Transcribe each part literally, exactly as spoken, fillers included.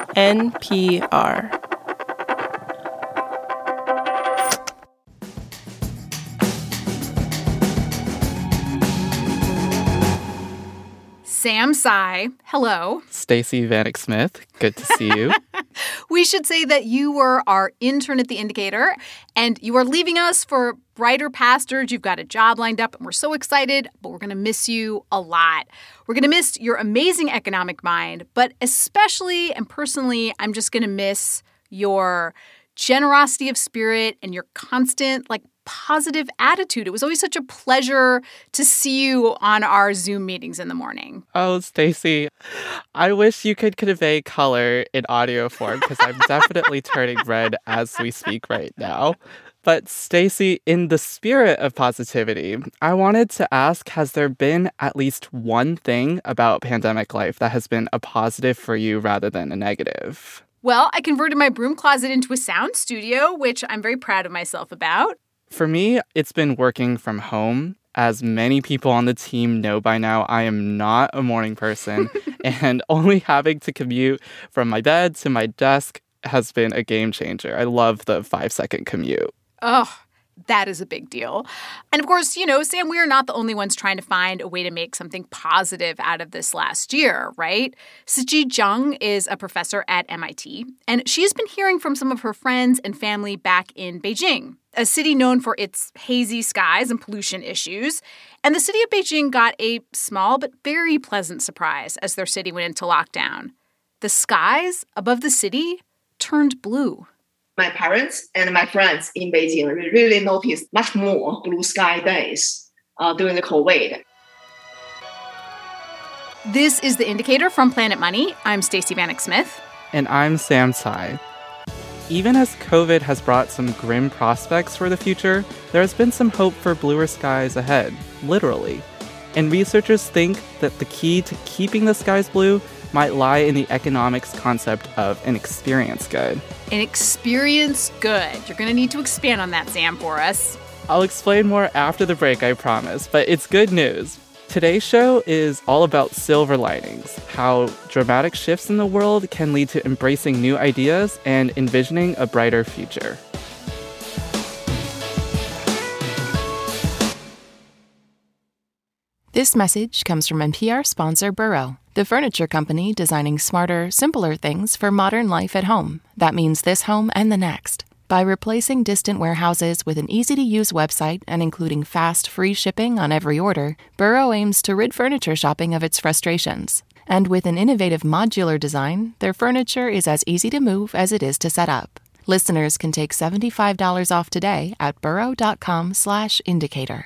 N P R. Sam Tsai, hello. Stacey Vanek Smith, good to see you. We should say that you were our intern at The Indicator, and you are leaving us for brighter pastures. You've got a job lined up, and we're so excited, but we're going to miss you a lot. We're going to miss your amazing economic mind, but especially and personally, I'm just going to miss your generosity of spirit and your constant, like, positive attitude. It was always such a pleasure to see you on our Zoom meetings in the morning. Oh, Stacey, I wish you could convey color in audio form because I'm definitely turning red as we speak right now. But Stacey, in the spirit of positivity, I wanted to ask, has there been at least one thing about pandemic life that has been a positive for you rather than a negative? Well, I converted my broom closet into a sound studio, which I'm very proud of myself about. For me, it's been working from home. As many people on the team know by now, I am not a morning person, and only having to commute from my bed to my desk has been a game changer. I love the five-second commute. Oh, that is a big deal. And of course, you know, Sam, we are not the only ones trying to find a way to make something positive out of this last year, right? Siqi Zheng is a professor at M I T, and she's been hearing from some of her friends and family back in Beijing, a city known for its hazy skies and pollution issues. And the city of Beijing got a small but very pleasant surprise as their city went into lockdown. The skies above the city turned blue. My parents and my friends in Beijing really noticed much more blue sky days uh, during the COVID. This is The Indicator from Planet Money. I'm Stacey Vanek Smith. And I'm Sam Tsai. Even as COVID has brought some grim prospects for the future, there has been some hope for bluer skies ahead, literally. And researchers think that the key to keeping the skies blue might lie in the economics concept of an experience good. An experience good. You're going to need to expand on that, Sam, for us. I'll explain more after the break, I promise, but it's good news. Today's show is all about silver linings, how dramatic shifts in the world can lead to embracing new ideas and envisioning a brighter future. This message comes from N P R sponsor Burrow, the furniture company designing smarter, simpler things for modern life at home. That means this home and the next. By replacing distant warehouses with an easy-to-use website and including fast, free shipping on every order, Burrow aims to rid furniture shopping of its frustrations. And with an innovative modular design, their furniture is as easy to move as it is to set up. Listeners can take seventy-five dollars off today at burrow.com slash indicator.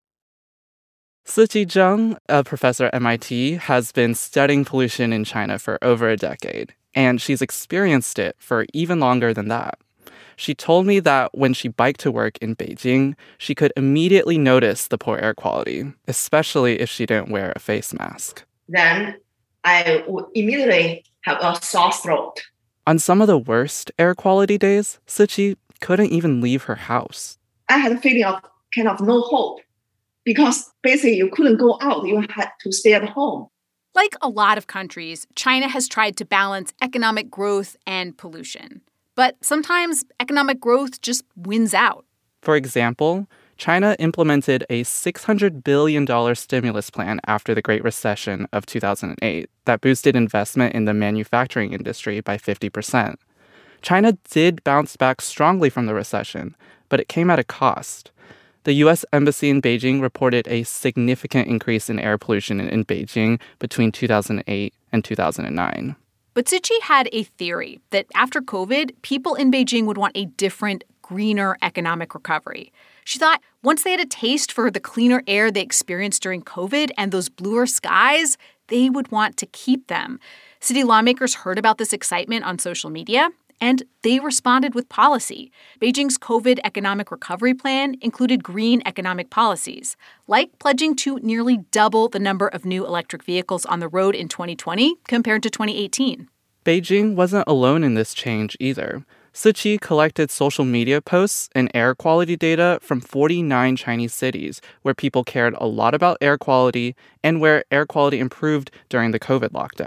Siqi Zheng, a professor at M I T, has been studying pollution in China for over a decade, and she's experienced it for even longer than that. She told me that when she biked to work in Beijing, she could immediately notice the poor air quality, especially if she didn't wear a face mask. Then I would immediately have a sore throat. On some of the worst air quality days, Siqi couldn't even leave her house. I had a feeling of kind of no hope because basically you couldn't go out. You had to stay at home. Like a lot of countries, China has tried to balance economic growth and pollution. But sometimes economic growth just wins out. For example, China implemented a six hundred billion dollars stimulus plan after the Great Recession of two thousand eight that boosted investment in the manufacturing industry by fifty percent. China did bounce back strongly from the recession, but it came at a cost. The U S Embassy in Beijing reported a significant increase in air pollution in Beijing between two thousand eight and two thousand nine. But Siqi had a theory that after COVID, people in Beijing would want a different, greener economic recovery. She thought once they had a taste for the cleaner air they experienced during COVID and those bluer skies, they would want to keep them. City lawmakers heard about this excitement on social media, and they responded with policy. Beijing's COVID economic recovery plan included green economic policies, like pledging to nearly double the number of new electric vehicles on the road in twenty twenty compared to twenty eighteen. Beijing wasn't alone in this change either. Siqi collected social media posts and air quality data from forty-nine Chinese cities where people cared a lot about air quality and where air quality improved during the COVID lockdown.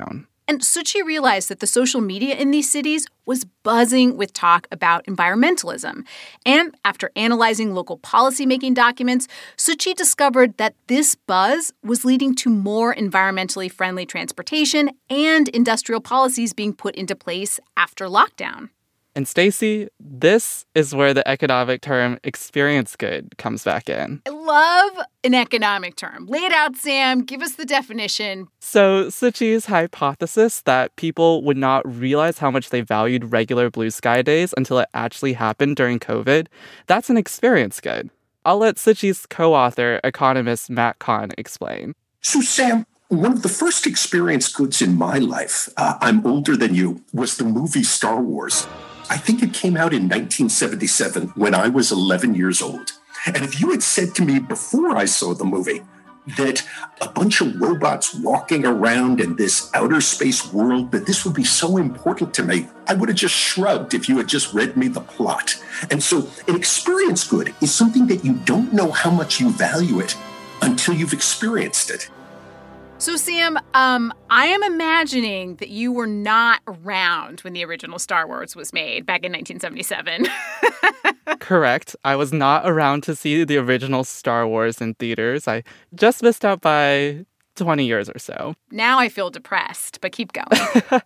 And Tzu Chi realized that the social media in these cities was buzzing with talk about environmentalism. And after analyzing local policymaking documents, Tzu Chi discovered that this buzz was leading to more environmentally friendly transportation and industrial policies being put into place after lockdown. And Stacey, this is where the economic term experience good comes back in. I love an economic term. Lay it out, Sam. Give us the definition. So Tzu Chi's hypothesis that people would not realize how much they valued regular blue sky days until it actually happened during COVID, that's an experience good. I'll let Tzu Chi's co-author, economist Matt Kahn, explain. So, Sam, one of the first experience goods in my life, uh, I'm older than you, was the movie Star Wars. I think it came out in nineteen seventy-seven when I was eleven years old. And if you had said to me before I saw the movie that a bunch of robots walking around in this outer space world, that this would be so important to me, I would have just shrugged if you had just read me the plot. And so an experience good is something that you don't know how much you value it until you've experienced it. So, Sam, um, I am imagining that you were not around when the original Star Wars was made back in nineteen seventy-seven. Correct. I was not around to see the original Star Wars in theaters. I just missed out by twenty years or so. Now I feel depressed, but keep going.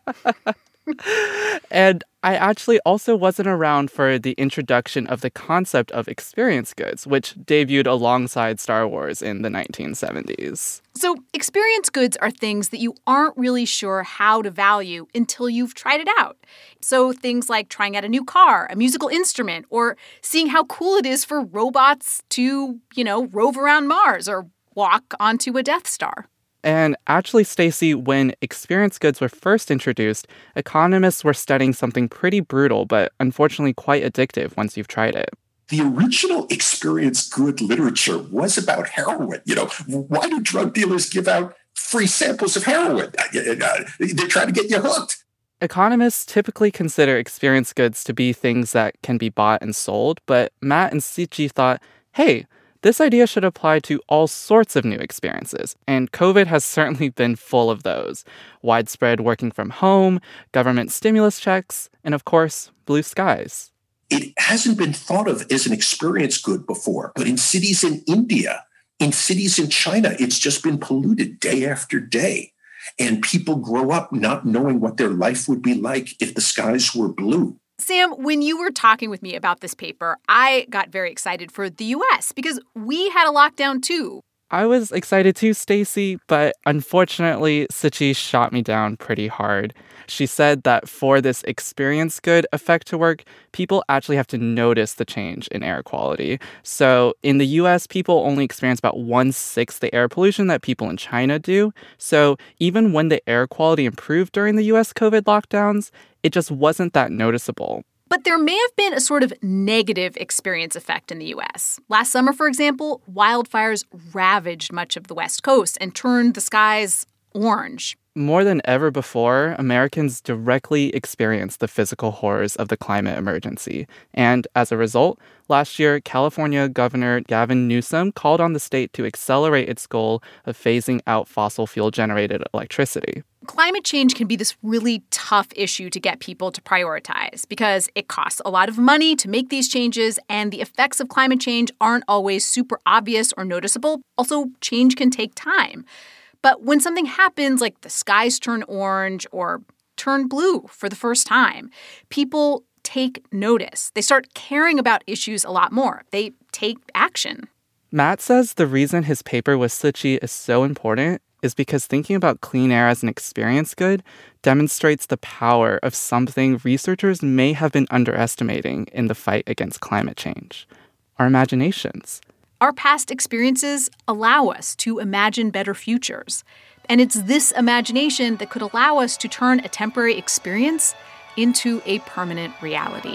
And I actually also wasn't around for the introduction of the concept of experience goods, which debuted alongside Star Wars in the nineteen seventies. So experience goods are things that you aren't really sure how to value until you've tried it out. So things like trying out a new car, a musical instrument, or seeing how cool it is for robots to, you know, rove around Mars or walk onto a Death Star. And actually, Stacey, when experience goods were first introduced, economists were studying something pretty brutal, but unfortunately quite addictive once you've tried it. The original experience good literature was about heroin. You know, why do drug dealers give out free samples of heroin? They're trying to get you hooked. Economists typically consider experience goods to be things that can be bought and sold, but Matt and Tzu Chi thought, hey, this idea should apply to all sorts of new experiences, and COVID has certainly been full of those. Widespread working from home, government stimulus checks, and of course, blue skies. It hasn't been thought of as an experience good before, but in cities in India, in cities in China, it's just been polluted day after day. And people grow up not knowing what their life would be like if the skies were blue. Sam, when you were talking with me about this paper, I got very excited for the U S because we had a lockdown too. I was excited too, Stacey, but unfortunately, Tzu Chi shot me down pretty hard. She said that for this experience good effect to work, people actually have to notice the change in air quality. So in the U S, people only experience about one-sixth the air pollution that people in China do. So even when the air quality improved during the U S COVID lockdowns, it just wasn't that noticeable. But there may have been a sort of negative experience effect in the U S. Last summer, for example, wildfires ravaged much of the West Coast and turned the skies orange. More than ever before, Americans directly experienced the physical horrors of the climate emergency. And as a result, last year, California Governor Gavin Newsom called on the state to accelerate its goal of phasing out fossil fuel-generated electricity. Climate change can be this really tough issue to get people to prioritize because it costs a lot of money to make these changes, and the effects of climate change aren't always super obvious or noticeable. Also, change can take time. But when something happens, like the skies turn orange or turn blue for the first time, people take notice. They start caring about issues a lot more. They take action. Matt says the reason his paper with Tzu Chi is so important is because thinking about clean air as an experience good demonstrates the power of something researchers may have been underestimating in the fight against climate change: our imaginations. Our past experiences allow us to imagine better futures. And it's this imagination that could allow us to turn a temporary experience into a permanent reality.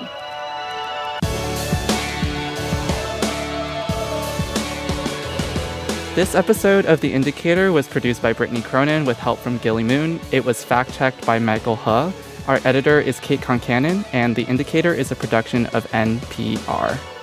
This episode of The Indicator was produced by Brittany Cronin with help from Gilly Moon. It was fact-checked by Michael He. Our editor is Kate Concannon, and The Indicator is a production of N P R.